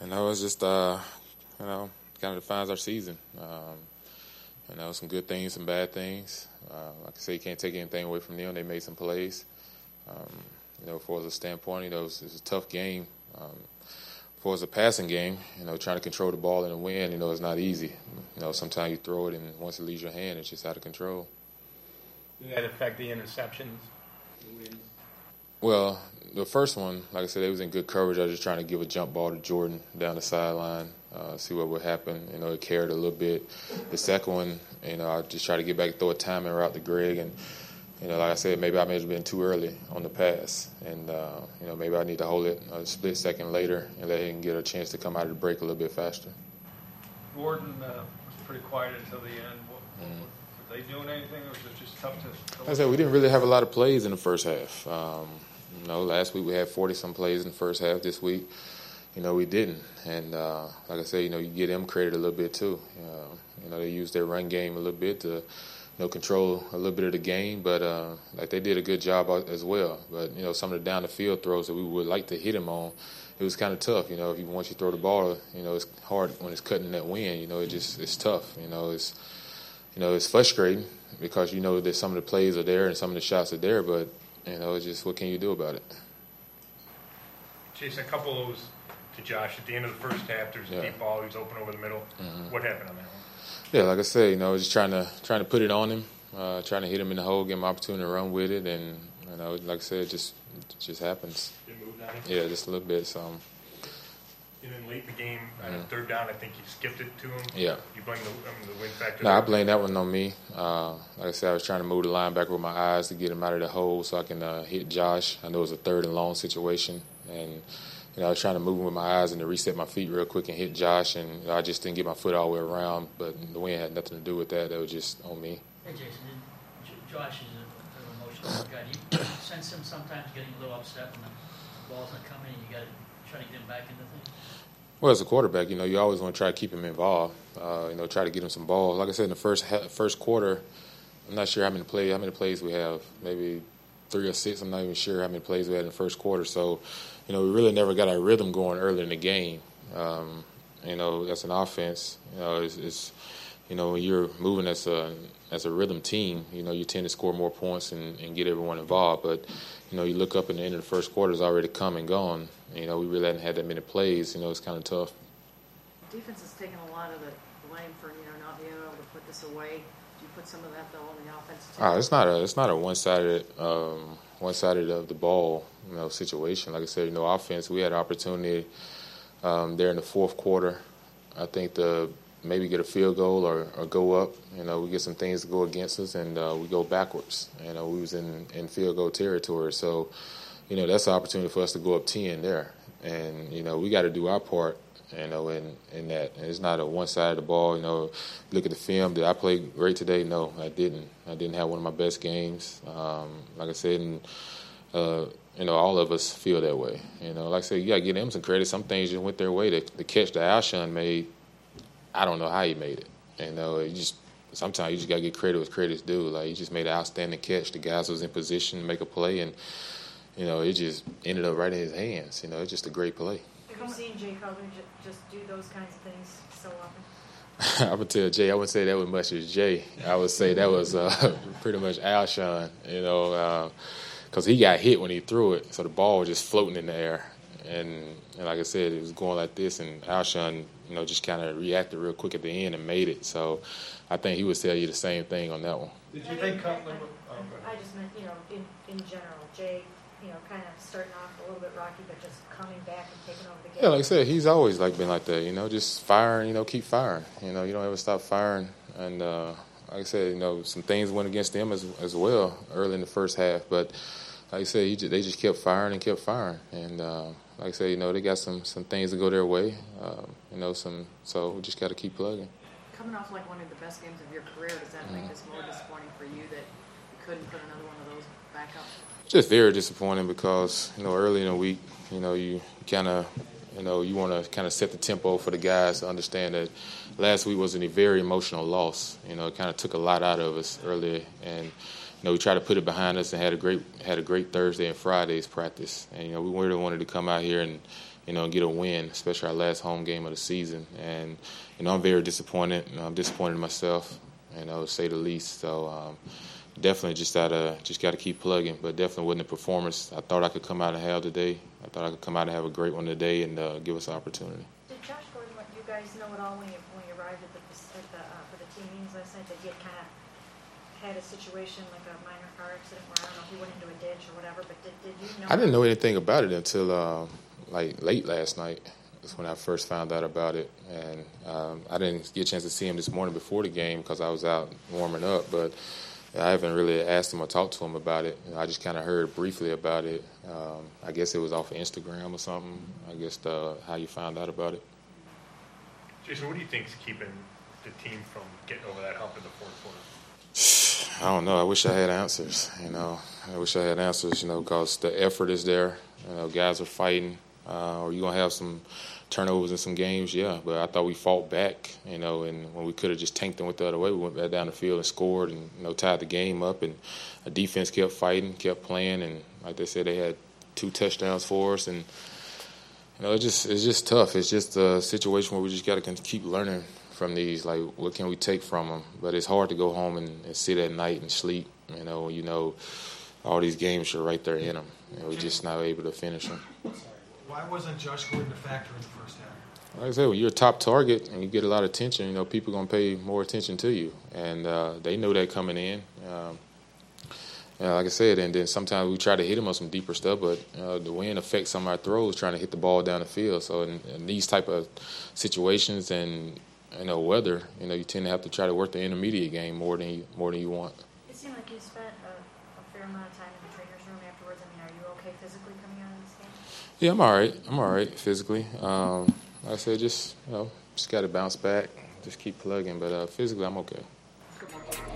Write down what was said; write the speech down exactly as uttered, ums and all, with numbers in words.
You know, it's just, uh, you know, kind of defines our season. Um, you know, some good things, some bad things. Uh, like I say, you can't take anything away from them. They made some plays. Um, you know, for a standpoint, you know, it's, it's a tough game. Um, for as a passing game, you know, trying to control the ball in the wind, you know, it's not easy. You know, sometimes you throw it, and once it leaves your hand, it's just out of control. Did that affect the interceptions? Well, the first one, like I said, they was in good coverage. I was just trying to give a jump ball to Jordan down the sideline, uh, see what would happen. You know, it carried a little bit. The second one, you know, I just tried to get back, throw a timing route to Greg, and you know, like I said, maybe I may have been too early on the pass, and uh, you know, maybe I need to hold it a split second later and let him get a chance to come out of the break a little bit faster. Gordon uh, was pretty quiet until the end. What, mm-hmm. Were they doing anything, or was it just tough to? to like I said, we didn't really have a lot of plays in the first half. Um, you know, last week we had forty some plays in the first half. This week, you know, we didn't, and uh, like I said, you know, you get them credit a little bit too. Uh, you know, they used their run game a little bit to. You know, control a little bit of the game, but uh, like they did a good job as well. But you know, some of the down the field throws that we would like to hit him on, it was kind of tough. You know, if you once you throw the ball, you know, it's hard when it's cutting that wind. You know, it just it's tough. You know, it's you know it's frustrating because you know that some of the plays are there and some of the shots are there, but you know, it's just what can you do about it? Jason, a couple of those to Josh at the end of the first half. There's a yeah. deep ball. He was open over the middle. Mm-hmm. What happened on that one? Yeah, like I said, you know, just trying to trying to put it on him, uh, trying to hit him in the hole, give him an opportunity to run with it, and you know, like I said, it just it just happens. It moved on him? Yeah, just a little bit. So. And then late in the game, on mm-hmm. third down, I think you skipped it to him. Yeah. You blame the, I mean, the win factor? No, I blame that one on me. Uh, like I said, I was trying to move the linebacker with my eyes to get him out of the hole so I can uh, hit Josh. I know it was a third and long situation, and. You know, I was trying to move with my eyes and to reset my feet real quick and hit Josh, and you know, I just didn't get my foot all the way around. But the wind had nothing to do with that. That was just on me. Hey, Jason, J- Josh is an emotional guy. Do you sense him sometimes getting a little upset when the ball's not coming and you got to try to get him back into things? Well, as a quarterback, you know, you always want to try to keep him involved. Uh, you know, try to get him some balls. Like I said, in the first first quarter, I'm not sure how many plays how many plays we have. Maybe three or six. I'm not even sure how many plays we had in the first quarter. So. You know, we really never got our rhythm going early in the game. Um, you know, that's an offense. You know, it's, it's you know when you're moving as a as a rhythm team, you know, you tend to score more points and, and get everyone involved. But you know, you look up and the end of the first quarter is already come and gone. You know, we really hadn't had that many plays. You know, it's kind of tough. Defense has taken a lot of the blame for you know not being able to put this away. Do you put some of that though on the offense too? Ah, it's not a it's not a one sided. Um, one-sided of the ball, you know, situation. Like I said, you know, offense, we had an opportunity um, there in the fourth quarter, I think, to maybe get a field goal or, or go up. You know, we get some things to go against us, and uh, we go backwards. You know, we was in, in field goal territory. So, you know, that's an opportunity for us to go up ten there. And, you know, we got to do our part, you know, in, in that. And it's not a one side of the ball. You know, look at the film. Did I play great today? No, I didn't. I didn't have one of my best games. Um, like I said, and, uh, you know, all of us feel that way. You know, like I said, you got to give them some credit. Some things just went their way. The, the catch that Alshon made, I don't know how he made it. You know, you just sometimes you just got to get credit where credit's due. Like, he just made an outstanding catch. The guys was in position to make a play, and, you know, it just ended up right in his hands. You know, it's just a great play. Have you seen Jay Cutler just do those kinds of things so often? I would tell Jay, I wouldn't say that was much as Jay. I would say that was uh, pretty much Alshon, you know, because uh, he got hit when he threw it, so the ball was just floating in the air. And, and like I said, it was going like this, and Alshon, you know, just kind of reacted real quick at the end and made it. So I think he would tell you the same thing on that one. Did you think Cutler? I, I, I just meant, you know, in, in general, Jay, you know, kind of starting off a little bit rocky, but just coming back and taking over the game. Yeah, like I said, he's always like been like that. You know, just firing. You know, keep firing. You know, you don't ever stop firing. And uh, like I said, you know, some things went against them as as well early in the first half. But like I said, he just, they just kept firing and kept firing. And uh, like I said, you know, they got some some things to go their way. Um, you know, some so we just got to keep plugging. Coming off like one of the best games of your career, does that mm-hmm. make this more disappointing for you that you couldn't put another one of those back up? Just very disappointing because, you know, early in the week, you know, you kind of, you know, you want to kind of set the tempo for the guys to understand that last week was a very emotional loss. You know, it kind of took a lot out of us early, and, you know, we tried to put it behind us and had a great had a great Thursday and Friday's practice. And, you know, we really wanted to come out here and, you know, and get a win, especially our last home game of the season. And you know, I'm very disappointed. You know, I'm disappointed in myself, you know, to say the least. So um, definitely just gotta just gotta keep plugging. But definitely wasn't a performance I thought I could come out and have today. I thought I could come out and have a great one today and uh, give us an opportunity. Did Josh Gordon let you guys know at all when you when you arrived at the at the uh, for the team meetings last night that he had kind of had a situation like a minor car accident where I don't know if he went into a ditch or whatever? But did did you know? I didn't know anything about it until uh, like late last night. That's when I first found out about it, and um, I didn't get a chance to see him this morning before the game because I was out warming up. But I haven't really asked him or talked to him about it. You know, I just kind of heard briefly about it. Um, I guess it was off of Instagram or something. I guess the, how you found out about it. Jason, what do you think is keeping the team from getting over that hump in the fourth quarter? I don't know. I wish I had answers. You know, I wish I had answers. You know, because the effort is there. You know, guys are fighting. Uh, or you're gonna have some turnovers in some games, yeah. But I thought we fought back. You know, and when we could have just tanked them with the other way, we went back down the field and scored, and you know, tied the game up. And the defense kept fighting, kept playing, and like they said, they had two touchdowns for us. And you know, it's just it's just tough. It's just a situation where we just got to keep learning from these. Like, what can we take from them? But it's hard to go home and, and sit at night and sleep. You know, you know, all these games are right there in them. You know, we're just not able to finish them. Why wasn't Josh Gordon a factor in the first half? Like I said, when you're a top target and you get a lot of attention, you know, people are going to pay more attention to you. And uh, they know that coming in. Um, you know, like I said, and then sometimes we try to hit them on some deeper stuff, but uh, the wind affects some of our throws trying to hit the ball down the field. So in, in these type of situations and, you know, weather, you know, you tend to have to try to work the intermediate game more than you, more than you want. It seemed like you spent a, a fair amount of time in the trainer's room afterwards. I mean, are you okay physically coming out of this game? Yeah, I'm all right. I'm all right physically. Um, like I said, just, you know, just got to bounce back, just keep plugging. But uh, physically, I'm okay.